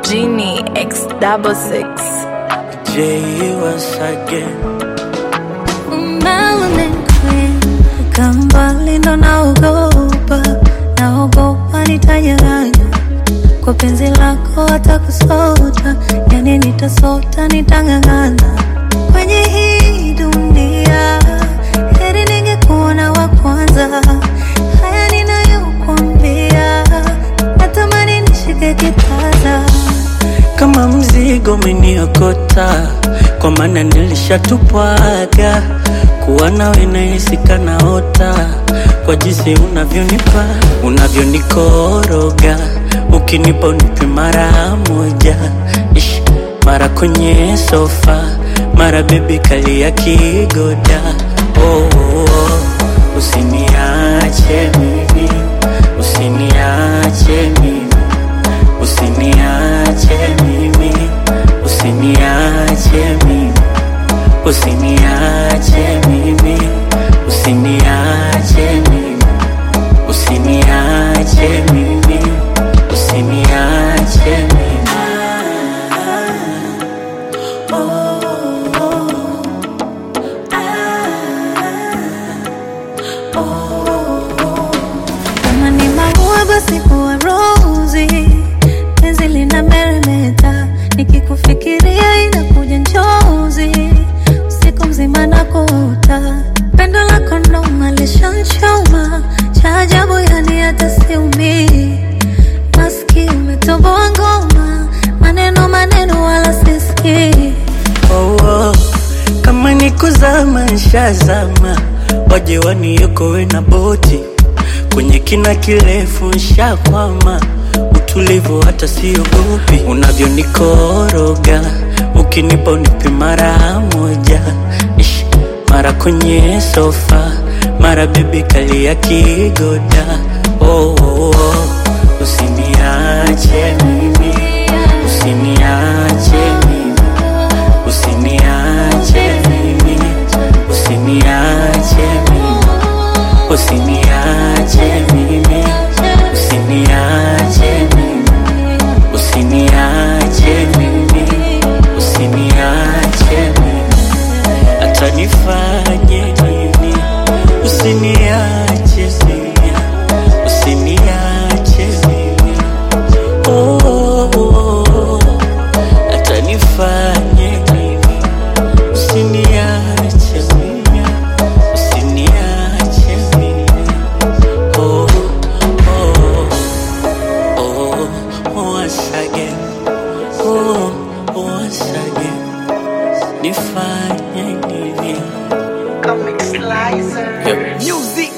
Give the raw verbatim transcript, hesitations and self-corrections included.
Genie X double six. J once again. Melanin queen, kambali ndo naogopa, naogopa nitanyang'anywa kwa penzi lako, hata kusota, yani nitasota, nitang'ang'ana kwenye hii dunia. Heri ningekuona wa kwanza, haya ninayokuambia, natamani nishike kitasa. Kama mzigo umeniokota, kwa maana nilishatupwaga, kuwa nawe nahisi kanaota, kwa jinsi unavyonipa, unavyonikoroga, ukinipa unipe mara moja, ish, mara kwenye sofa, mara baby kali ya kigoda. Oh, oh, oh. Usiniache mimi, usiniache mimi, usiniache mimi, usiniache mimi, usiniache mimi, usiniache mimi, usiniache mimi, usiniache mimi. Kama ni maua basi huwa rozi, penzi lina meremeta, nikikufikiria inakuja njozi, usiku mzima nakuota, pendo lako ndo malishanchoma, cha ajabu yani hata siumii, maski umetoboa ngoma, maneno maneno wala sisikii. Oh, oh. Kama ni kuzama nshazama, waje waniokoe na boti, kwenye kina kirefu nshakwama, utulivu hata siogopi, unavyonikoroga, ukinipa unipe mara moja, ish, mara kwenye sofa, mara baby kali ya kigoda. Oh, oh, oh. Usiniache mimi, usiniache mimi, usiniache mimi, usiniache mimi, usiniache mimi, usiniache mimi, usiniache mimi, usiniache mimi, hata nifanye nini, usiniache mimi, usiniache mimi. Oh, oh, oh. Hata nifanye nini, usiniache mimi, usiniache mimi. Oh, oh, oh, once again. Oh, once again. Nifanye nini? Comic Slicer. Music.